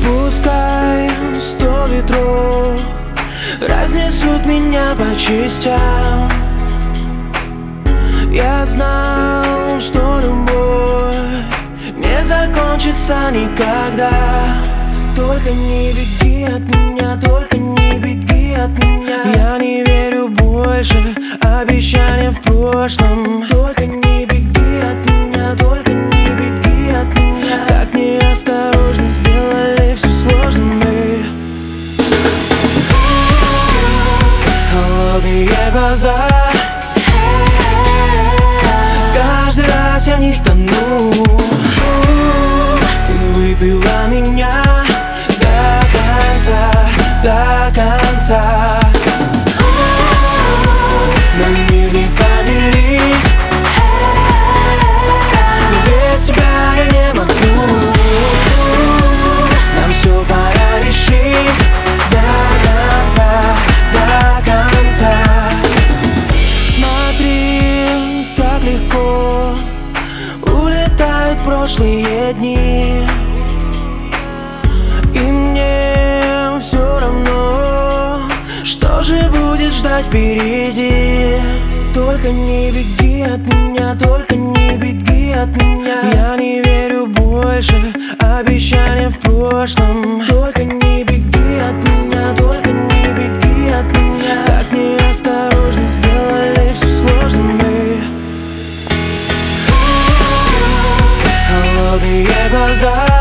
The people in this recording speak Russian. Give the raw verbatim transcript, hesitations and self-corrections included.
Пускай сто ветров разнесут меня по частям. Я знал, что любовь не закончится никогда. Только не беги от меня, только не беги от меня. Я не верю больше обещаниям в прошлом. Только не беги от меня, только не беги от меня. Так неосторожно сделали все сложным мы. Холодные глаза, каждый раз я в них тону. Ты выпила меня до конца, до конца. На мир не поделить, без тебя я не могу. Нам все пора решить до конца, до конца. Смотри, как легко улетают прошлые дни. И мне все равно, что же будет ждать впереди. Только не беги от меня, только не беги от меня. Я не верю больше обещаниям в прошлом. Только не беги от меня, только не беги от меня. Так неосторожно сделали все сложным мы. Холодные глаза,